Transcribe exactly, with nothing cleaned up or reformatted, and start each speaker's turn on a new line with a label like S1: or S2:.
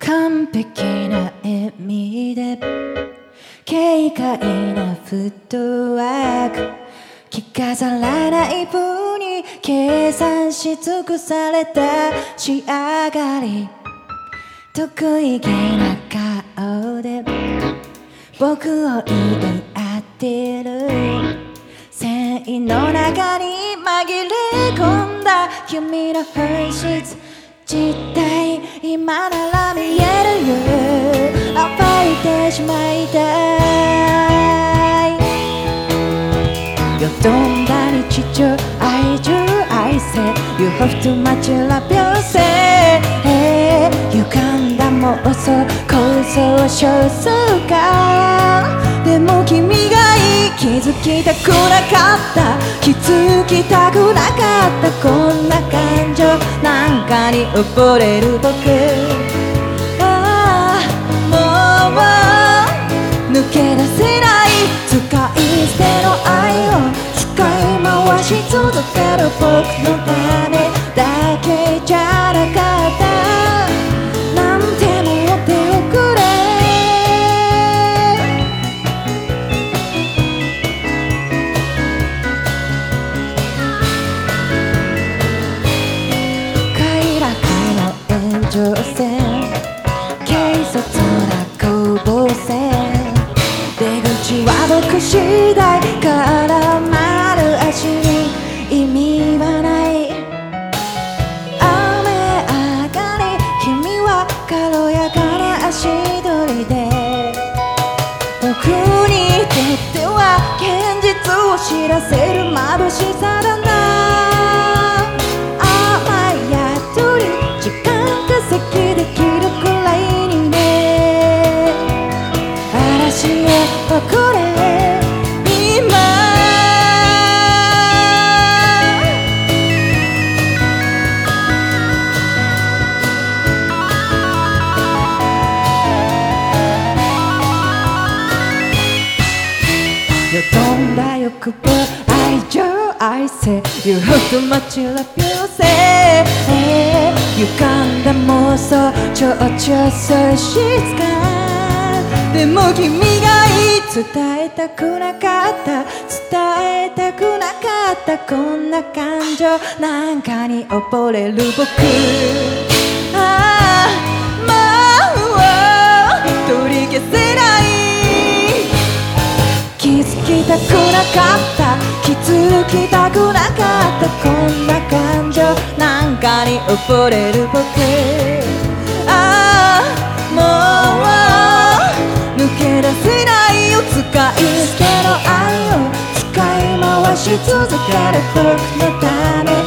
S1: 完璧な笑みで軽快なフットワーク着飾らない風に計算し尽くされた仕上がり得意げな顔で僕を言い合ってる繊維の中に紛れ込んだ君の本質実態今なら見えるよ暴いてしまいたいよどんだ日常愛情愛せ You have to match love yourself 歪んだ妄想構想少数かでも君がいい気づきたくなかった気づきたくなかったこんな感情なんかに溺れる僕ああもう抜け出せない使い捨ての愛を使い回し続ける僕のためだけじゃなかったなんてもっておくれ快楽の延長線軽率な攻防戦出口は僕次第絡まる足に意味はない雨上がり君は軽やかな足取りで僕にとっては現実を知らせる眩しさだな甘い宿り時間稼ぎできるくらいにね嵐へ遅れ今よどんだ欲望愛情愛せ You have to match love yourself 歪んだ妄想超超喪失感でも君がいい伝えたくなかった伝えたくなかったこんな感情なんかに溺れる僕ああもう取り消せない気づきたくなかった気づきたくなかったこんな感情なんかに溺れる僕ああもう抜け出せないよ使い捨ての愛を使い回し続ける僕のため